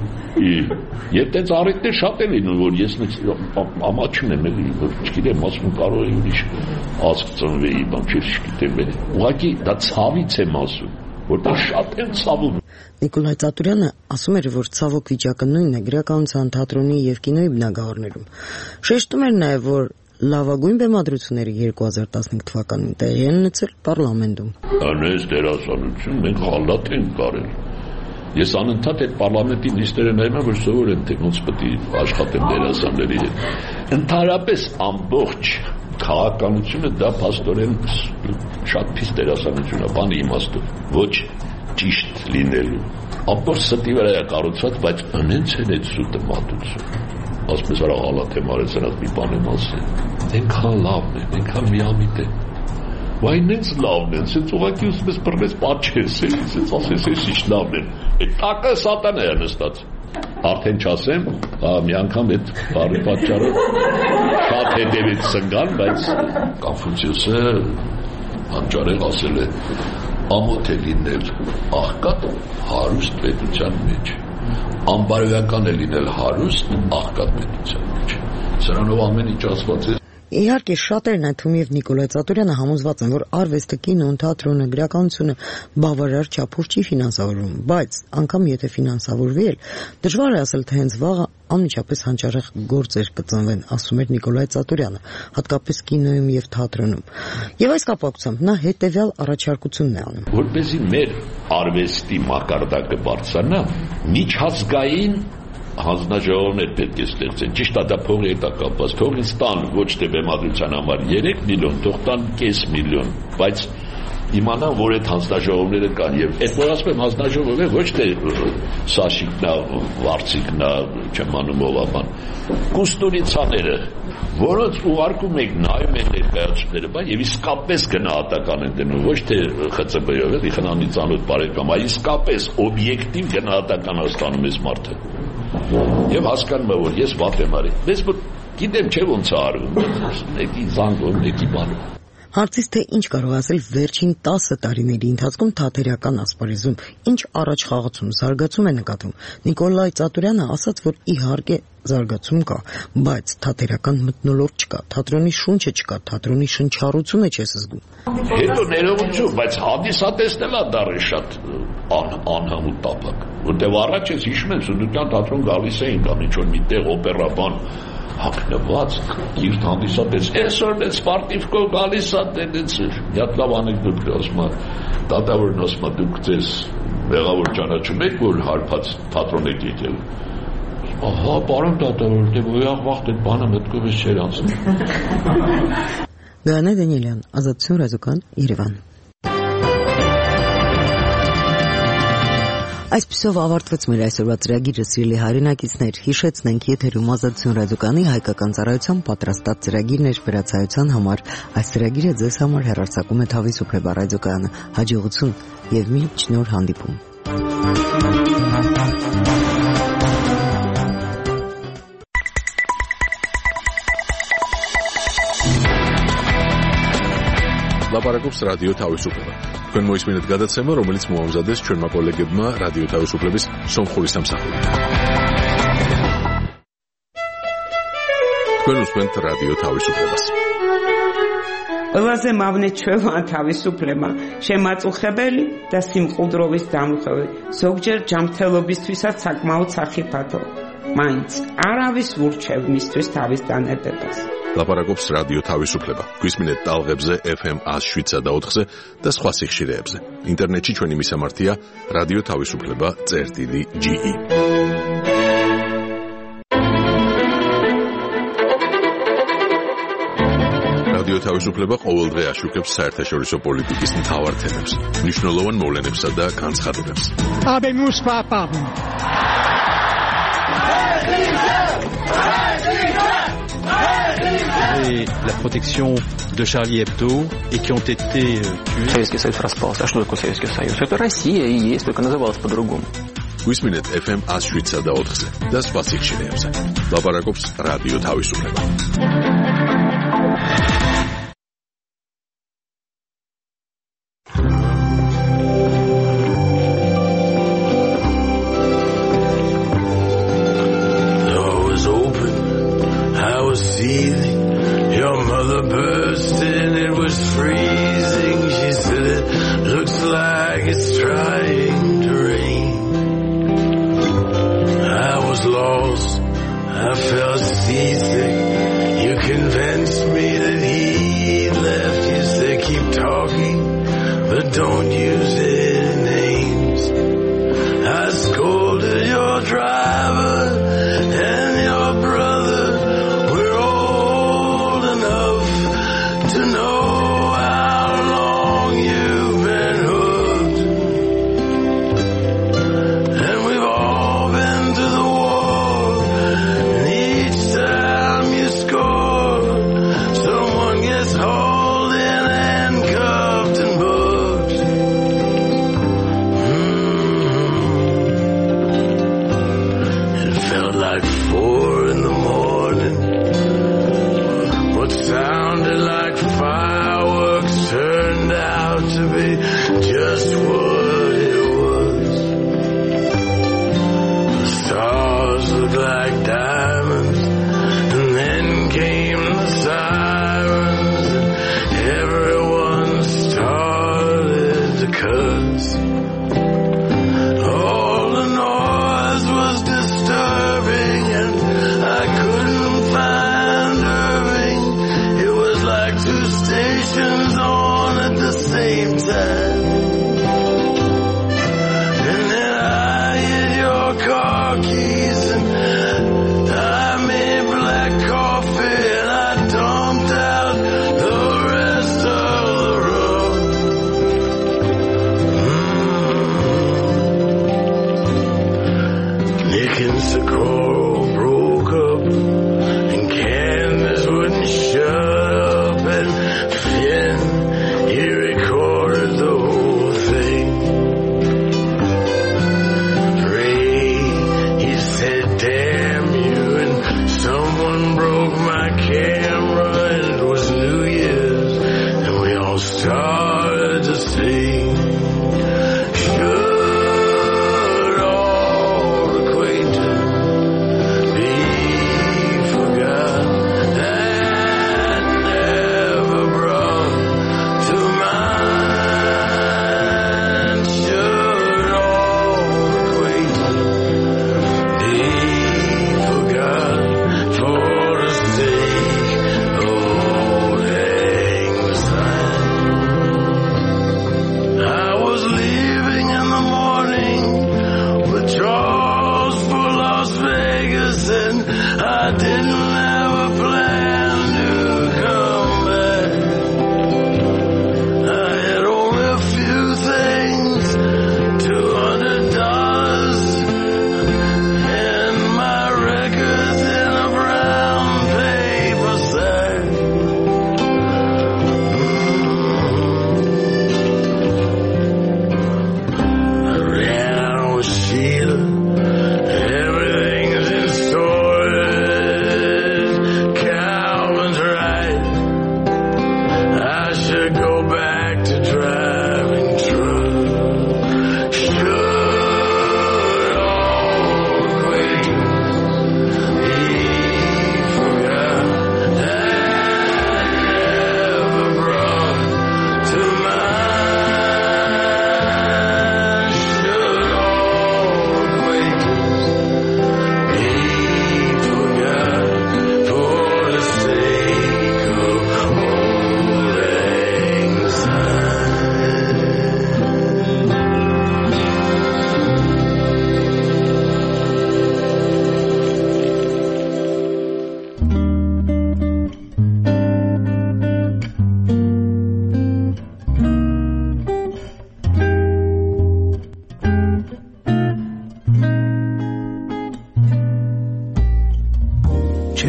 եւ տենց առիթներ շատ են լինում, որ ես ամաչում եմ էլի, որ չգիտեմ, ասում կարող է ուրիշ ազգ ծնվեի, բան չգիտեմ, ուղղակի դա ցավից եմ ասում, որտեղ շատ են ցավում։ Նիկոլայ Ծատուրյանը ասում էր, որ ցավոք վիճակը նույնն է գրականության, թատրոնի եւ կինոյի բնագավառներում։ Շեշտում էր նաեւ, որ լավագույն բեմադրությունները 2015 թվականին տեղի են ունեցել պարլամենտում։ Անես դերասանություն մենք խալատ ենք կարել։ Ես անընդհատ այդ պարլամենտի նիստերը նայում եմ, որ սովոր են թե ոնց պետք է աշխատեն դերասանների հետ։ Ընդհանրապես ամբողջ քաղաքականությունը դա փաստորեն շատ փիս դերասանություն է, բանի իմաստով, ոչ ճիշտ լինելու։ Ամբողջ ստի վրա է կառուցված, բայց ընենց են այդ սուտը մատուցում։ Ասպես արա ալատ եմ արել սրանց մի բան եմ ասել, ենքան լավն են, ենքան միամիտ են, վայն նենց լավն են, սենց ուղակի ուսպես բրվես պատչես, սենց ասես ես ինչ լավն են, այդ տակը սատան է նստած, արդեն չասեմ, մի անգամ այդ բարի պատճառը շատ հետևից սնգան, բայց Կոնֆուցիոսը հանճարեղ ասել է, ամոթ է լինել աղքատ հարուստ պետության մեջ, անբարոյական է լինել հարուստ աղքատ պետության մեջ։ Սրանով ամեն ինչ ասված է։ Իհարկե շատերն այդ թվում եւ Նիկոլայ Ծատուրյանը համոզված են, որ արվեստը, կինոն, թատրոնը, գրականությունը բավարար չափով չի ֆինանսավորվում, բայց անգամ եթե ֆինանսավորվի էլ, դժվար է ասել, թե հենց վաղը անմիջապես հանճարեղ գործեր կծնվեն, ասում էր Նիկոլայ Ծատուրյանը, հատկապես կինոյում եւ թատրոնում։ Եվ այս կապակցությամբ նա հետեւյալ առաջարկությունն է անում. Որպեսզի մեր արվեստի մակարդակը բարձրանա, միջազգային հանձնաժողովներ պետք է ստեղծեն, ճիշտ է դա փողի հետ կապված, թող ինձ տան ոչ թե բեմադրության համար 3 միլիոն, թող տան 5 միլիոն, բայց իմանան, որ այդ հանձնաժողովները կան եւ այդ որ ասում եմ հանձնաժողովը ոչ թե Սաշիկնա, Վարցիկնա, չեմ անում ովաբան, կուստուրիցաները, որոնց ուղարկում եք նայում են ներկայացումները, բա եւ իսկապես գնահատական են դնում, ոչ թե ԽՑԲ-ով, էլի խնամի ծանոթ բարեկամ, այլ իսկապես օբյեկտիվ գնահատական ստանում ես մարդը։ Եվ հասկանում եմ, որ ես վատ եմ արել։ Բայց գիտեմ չէ ոնց է արվում։ Մեկի զանգում, մեկի բանում։ Հարցից թե ինչ կարող ասել վերջին 10 տարիների ընթացքում թատերական ասպարեզում, ինչ առաջխաղացում, զարգացում է նկատվում։ Նիկոլայ Ծատուրյանը ասաց, որ իհարկե զարգացում կա, բայց թատերական մթնոլորտ չկա, թատրոնի շունչը չկա, թատրոնի շնչառությունը չես զգում։ Հետո ներողություն, բայց հանդիսատեսն էլ դառը շատ անհամուտ տապակ, որտեղ առաջ ես հիշում եմ Սունդուկյան թատրոն գալիս էին կամ ինչ-որ միտեղ օպերաբան հագնված իր հանդիսատես այսօր դες սպարտիվկով գալիս է դենց մի հատ լավ անեկդոտ ասում է դատավորն ասում է դուք ձեզ մեղավոր ճանաչում եք որ հարբած թատրոն եք եկել ահա պարոն դատավոր դե ոյաղ վաղտ այդ բանը մտքովս չէր անցնում Գանե Դանիելյան, Ազատություն ռադիոկան, Երևան։ Այսպիսով ավարտվեց մեր այսօրվա ծրագիրը, սիրելի հայրենակիցներ, հիշեցնենք եթերում Ազատություն ռադիոկանի հայկական ծառայության պատրաստած ծրագիրներ վերացայության համար։ Այս ծրագիրը ձեզ համար հեռարձակում է Թավիսուփեբա ռադիոկայանը։ Հաջողություն եւ մինչ նոր հանդիպում։ Լապարակობს ռադիո Թավիսուփեբա։ Თქვენ მოისმინეთ გადაცემა, რომელიც მოამზადეს ჩვენმა კოლეგებმა რადიო თავისუფლების სომხური სამსახური. თქვენ უსმენთ რადიო თავისუფლებას. ყველაზე მავნე ჩვევა თავისუფლება, შემაწუხებელი და სიმყუდროვის დამხები, ზოგჯერ ჯანმრთელობისთვისაც საკმაოდ სახიფათო. მაინც არავის ურჩევ მისთვის თავის დანებებას. ლაპარაკობს რადიო თავისუფლება. გვისმინეთ ტალღებზე FM 107.4-ზე და სხვა სიხშირეებზე. ინტერნეტში ჩვენი მისამართია რადიო თავისუფლება.ge. რადიო თავისუფლება ყოველდღე აშუქებს საერთაშორისო პოლიტიკის მთავარ თემებს, მნიშვნელოვან მოვლენებსა და განცხადებებს. Habemus papam. Et la protection de Charlie Hebdo et qui ont été tués. Советский Союз распался. А что такое Советский Союз? Это Россия и есть, только называлась по-другому. გვისმინეთ FM 107.4-ზე და სხვა სიხშირეებზე. ლაპარაკობს რადიო თავისუფლება.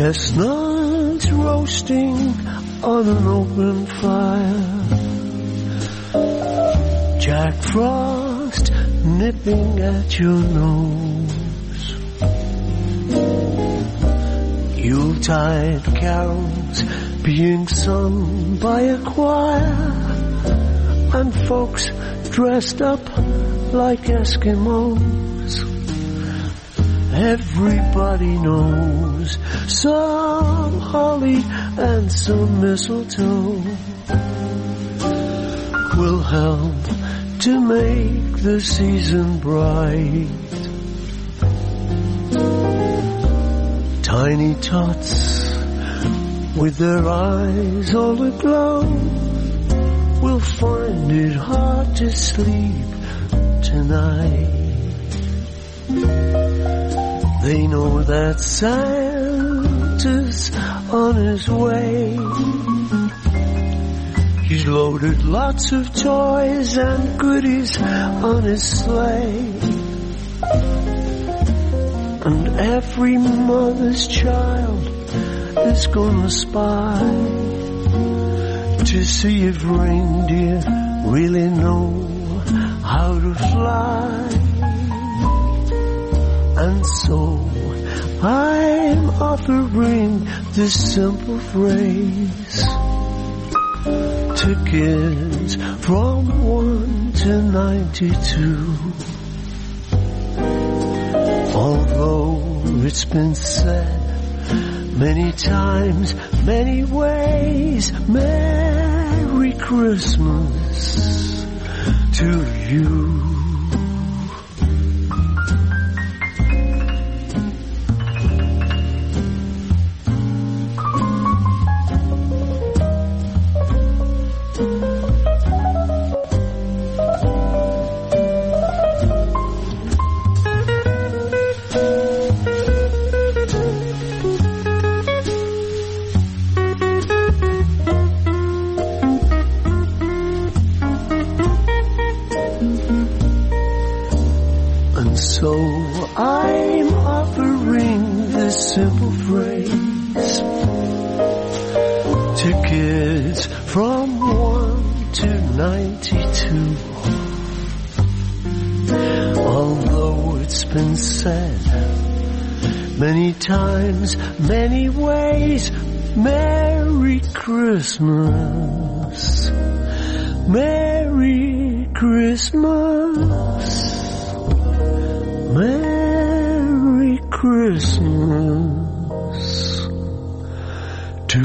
Chestnuts roasting on an open fire, Jack Frost nipping at your nose, Yuletide carols being sung by a choir, and folks dressed up like Eskimos. Everybody knows some holly and some mistletoe will help to make the season bright. Tiny tots with their eyes all aglow will find it hard to sleep tonight. They know that Santa's on his way. He's loaded lots of toys and goodies on his sleigh. And every mother's child is gonna spy to see if reindeer really know how to fly. And so I'm offering this simple phrase to kids from 1 to 92. Although it's been said many times, many ways, Merry Christmas to you. So I'm offering this simple phrase to kids from 1 to 92. Although it's been said many times, many ways, Merry Christmas, Merry Christmas, Merry Christmas to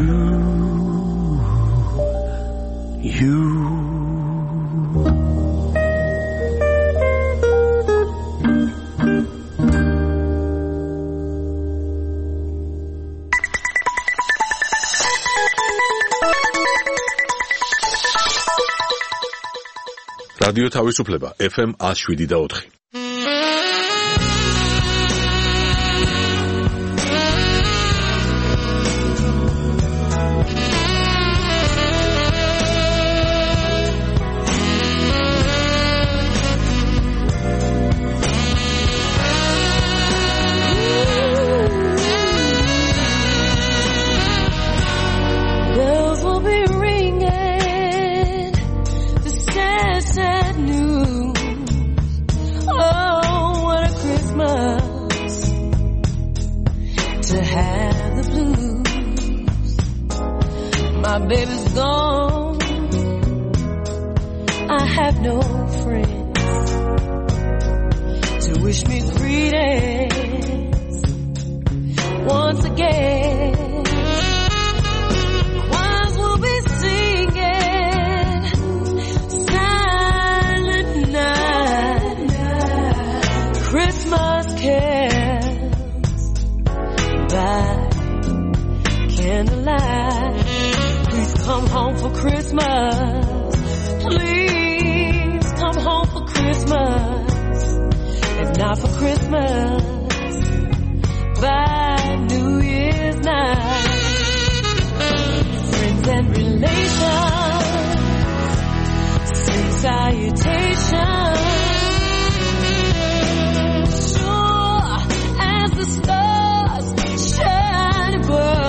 you. რადიო თავისუფლება FM 107.4. Sure as the stars shine above.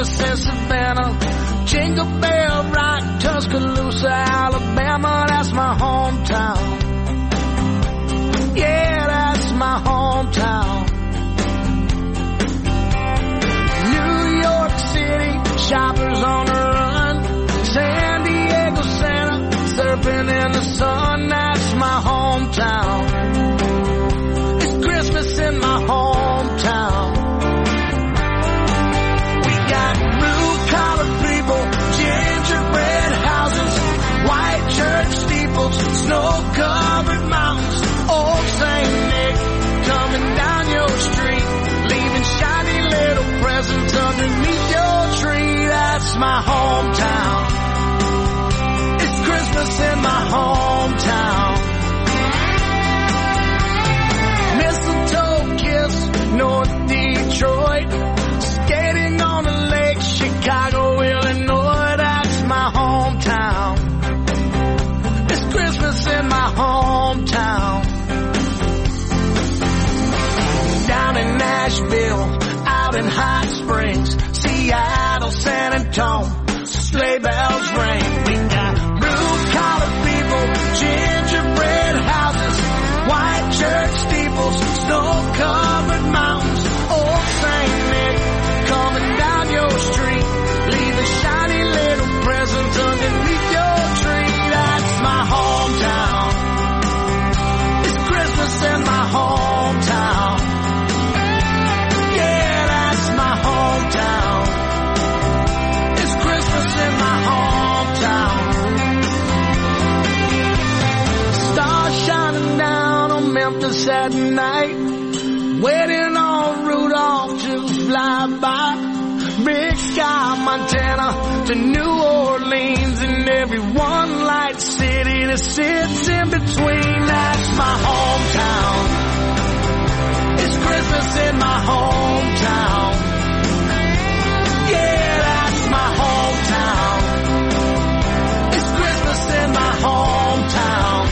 Memphis and Savannah, Jingle Bell Rock, Tuscaloosa, Alabama, that's my hometown. Yeah, that's my hometown. New York City, shoppers on the run, San Diego, Santa, surfing in the sun, that's my hometown. It's Christmas in my hometown. We got blue-collar people, gingerbread houses, white church steeples, snow-covered mountains, old St. Nick coming down your street, leaving shiny little presents underneath your tree. That's my hometown. It's Christmas in my hometown. Mistletoe kiss, North Detroit, skating on the lake, Chicago, Illinois, that's my hometown. It's Christmas in my hometown. Down in Nashville, out in Hot Springs, Seattle, San Antonio, sleigh bells ring. We got blue-collar people, gingerbread houses, white church steeples, snow-covered mountains, old St. Nick coming down your street, leaving shiny little presents underneath your tree. That's my hometown. It's Christmas in my hometown. Yeah, that's my hometown. It's Christmas in my hometown. Stars shining down on Memphis at night, waiting on Rudolph to fly by. Big Sky, Montana to New Orleans, and every one light city that sits in between. That's my hometown. It's Christmas in my hometown. Yeah, that's my hometown. It's Christmas in my hometown.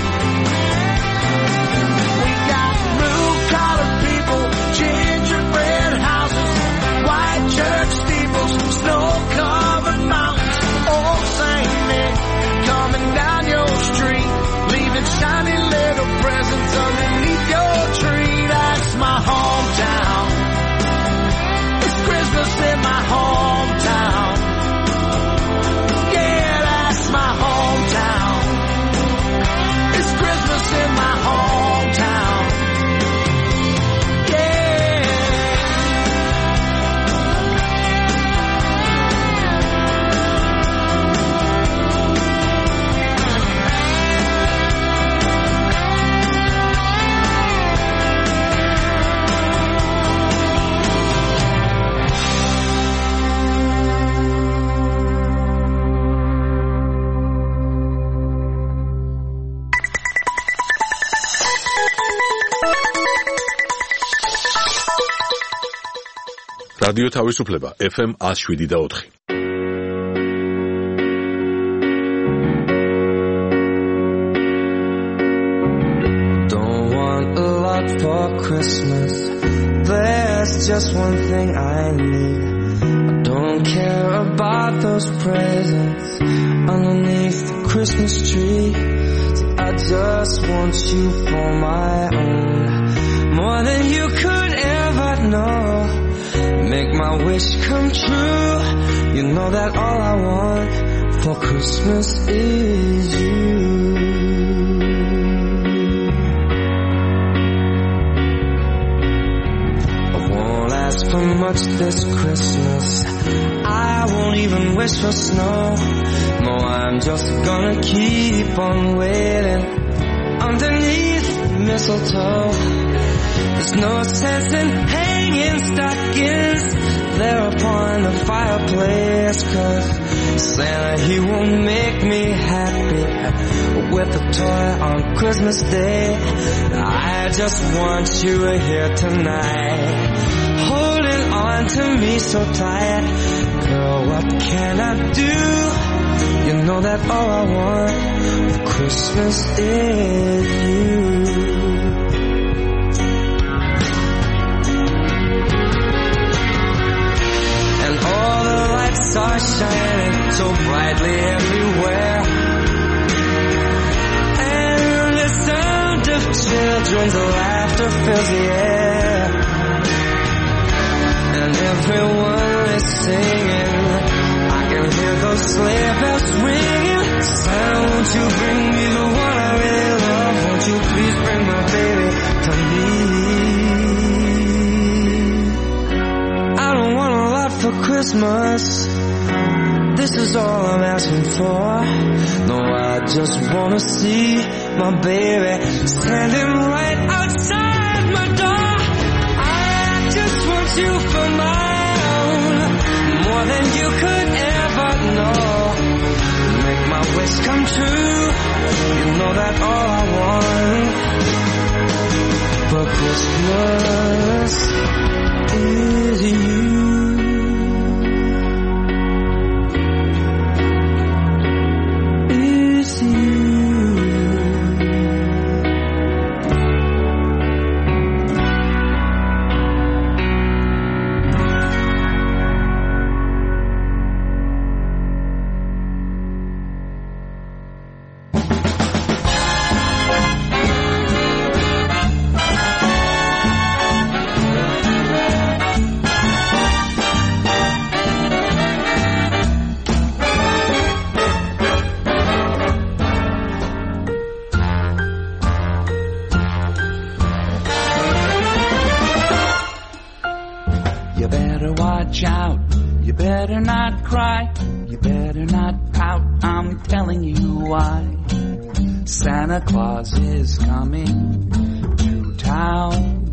We got blue-collar people, gingerbread houses, white church steeples, snow-covered mountains, old St. Nick coming down your street, leaving shiny little presents underneath your tree. That's my hometown. It's Christmas in my hometown. Yeah, that's my hometown. It's Christmas in my hometown. რადიო თავისუფლება FM 107.4. Don't want a lot for Christmas. There's just one thing I need. I don't care about those presents underneath the Christmas tree. See, I just want you for my own, more than you could ever know. Make my wish come true. You know that all I want for Christmas is you. I won't ask for much this Christmas. I won't even wish for snow. No, I'm just gonna keep on waiting underneath the mistletoe. There's no sense in hanging stockings there upon the fireplace, 'cause Santa, he won't make me happy with a toy on Christmas Day. I just want you here tonight, holding on to me so tight. Girl, what can I do? You know that all I want for Christmas is you. And all the lights stars shining so brightly everywhere. And the sound of children's laughter fills the air. And everyone is singing. I can hear those sleigh bells ringing. Santa, won't you bring me the one I really love? Won't you please bring my baby to me? I don't want a lot for Christmas. This is all I'm asking for. No, I just wanna see my baby standing right outside my door. I just want you for my own, more than you could ever know. Make my wish come true. You know that all I want for Christmas is you. Santa Claus is coming to town.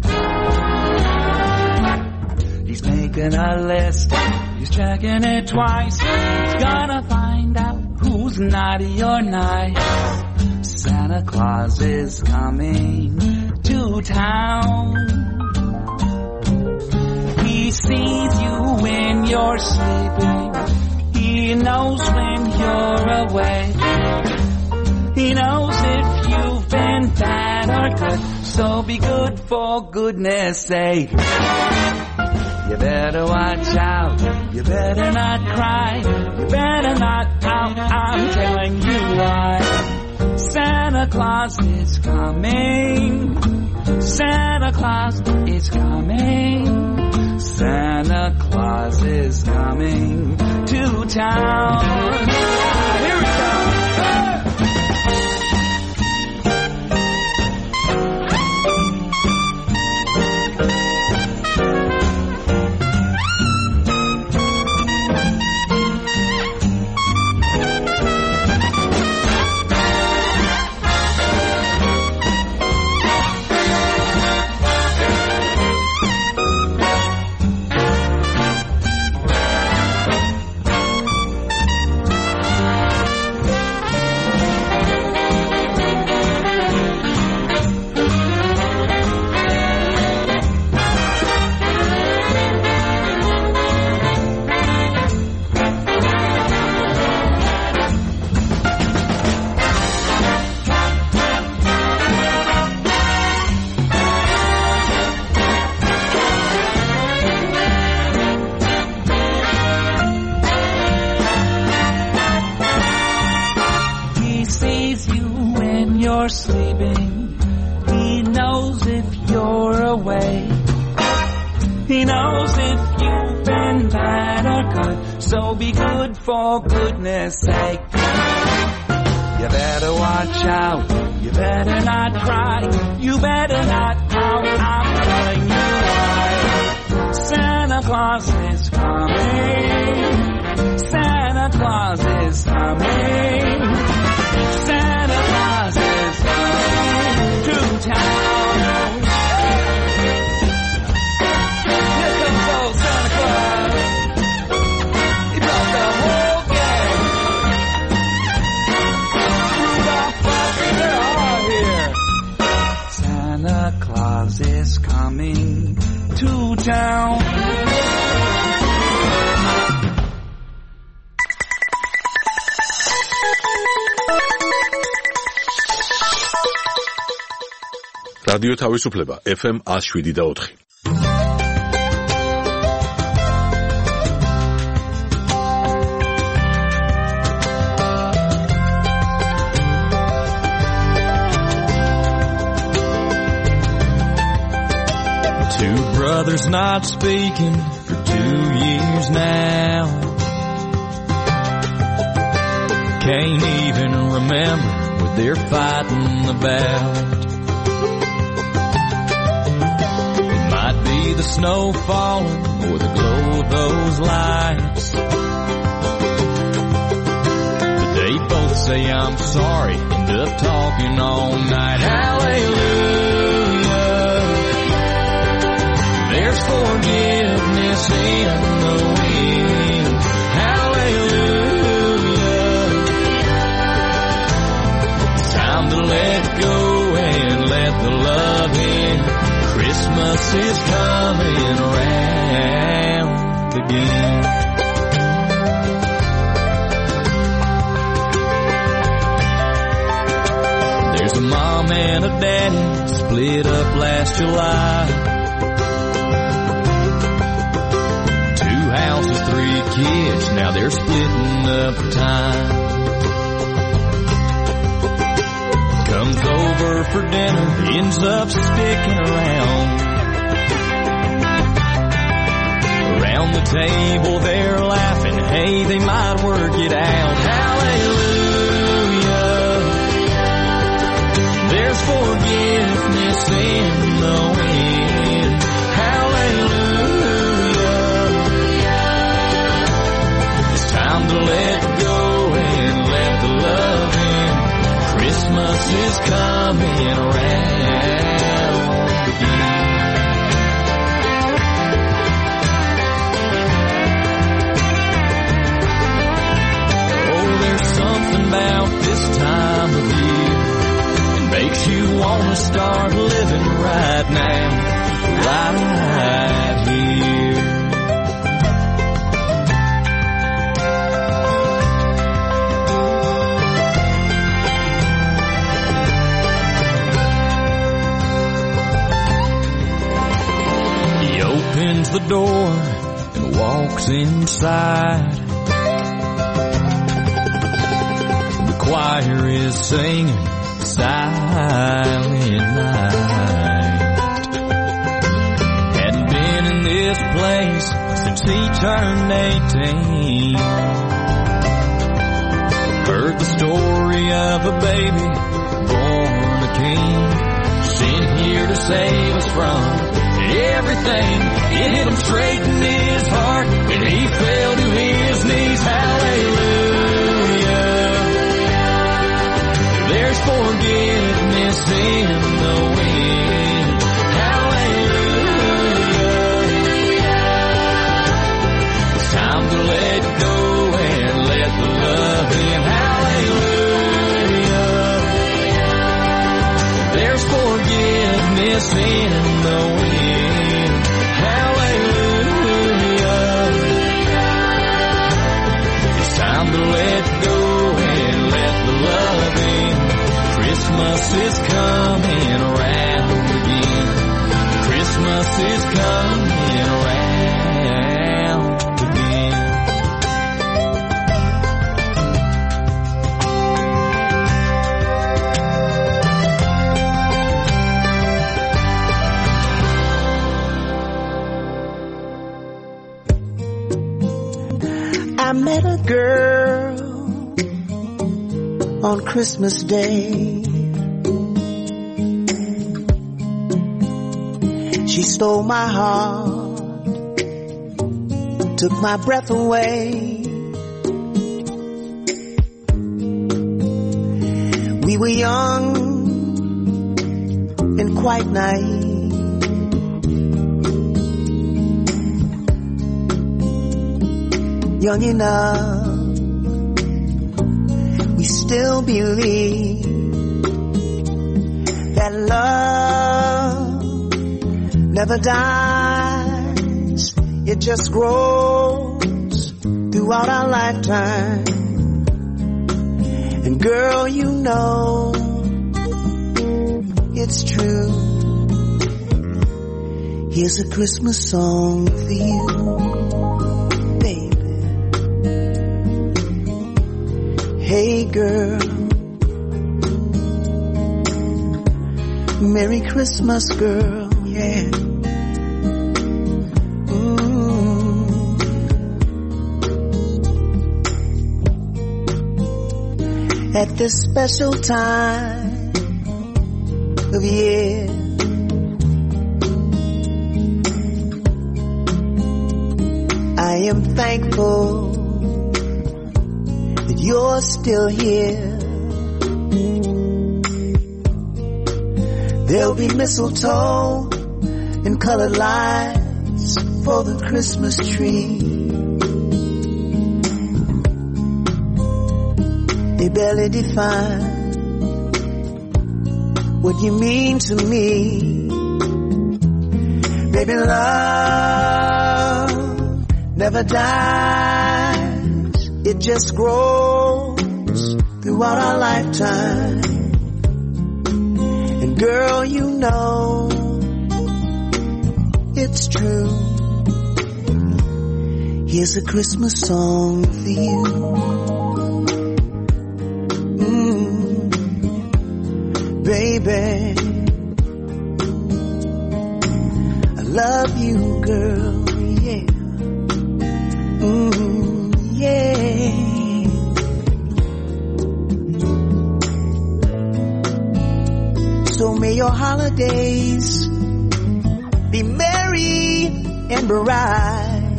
He's making a list, he's checking it twice. He's gonna find out who's naughty or nice. Santa Claus is coming to town. He sees you when you're sleeping. He knows when you're awake. He knows if you've been bad or good, so be good for goodness sake. You better watch out, you better not cry, you better not pout, I'm telling you why. Santa Claus is coming, Santa Claus is coming, Santa Claus is coming to town. Here we go. Sleeping. He knows if you're awake. He knows if you've been bad or good, so be good for goodness sake. You better watch out, you better not cry, you better not pout, I'm telling you why. Santa Claus is coming, Santa Claus is coming, Santa Claus is coming to town. Here comes old Santa Claus. He brought the whole gang. Rudolph, Buffy, they're all here. Santa Claus is coming to town. რადიო თავისუფლება FM 107.4. mother's not speaking for 2 years now. Can't even remember what they're fighting about. It might be the snow falling or the glow of those lights. But they both say I'm sorry, end up talking all night. Hallelujah, there's forgiveness in the wind. Hallelujah, it's time to let go and let the love in. Christmas is coming around again. There's a mom and a daddy split up last July. 2 houses, 3 kids, now they're splitting up time. Comes over for dinner, ends up sticking around. Around the table they're laughing, hey, they might work it out. Hallelujah, there's forgiveness in the wind. Hallelujah, it's time to let go and let the love in. Christmas is coming around again. Oh, there's something about this time of year that makes you want to start living right now, right here. Opens the door and walks inside. The choir is singing Silent Night. Hadn't been in this place since he turned 18. Heard the story of a baby born a king, sent here to save us from everything. It hit him straight in his heart and he fell to his knees. Hallelujah, there's forgiveness in the wind. Hallelujah, it's time to let go and let the love in. Hallelujah, there's forgiveness in the wind. Time to let go and let the love in. Christmas is coming around again. Christmas is coming around again. I met a girl on Christmas Day. She stole my heart, took my breath away. We were young and quite naive. Young enough, we still believe that love never dies. It just grows throughout our lifetime. And girl, you know it's true. Here's a Christmas song for you. Hey girl, Merry Christmas girl, yeah. at this special time of year. I am thankful that you're still here. There'll be mistletoe and colored lights for the Christmas tree. They barely define what you mean to me. Baby, love never dies. It just grows throughout our lifetime. And girl, you know it's true. Here's a Christmas song for you. Baby, I love you, girl, yeah. Yeah. So may your holidays be merry and bright,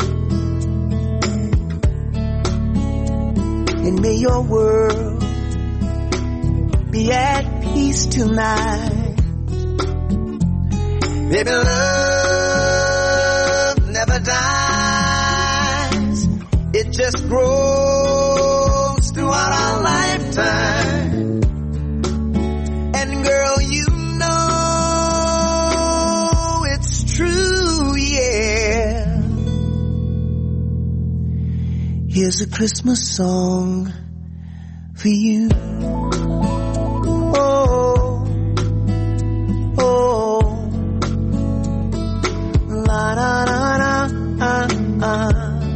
and may your world be at peace tonight. Baby, love never dies. It just grows throughout our lifetime. And girl, you know it's true, yeah. Here's a Christmas song for you. La, na, na, na,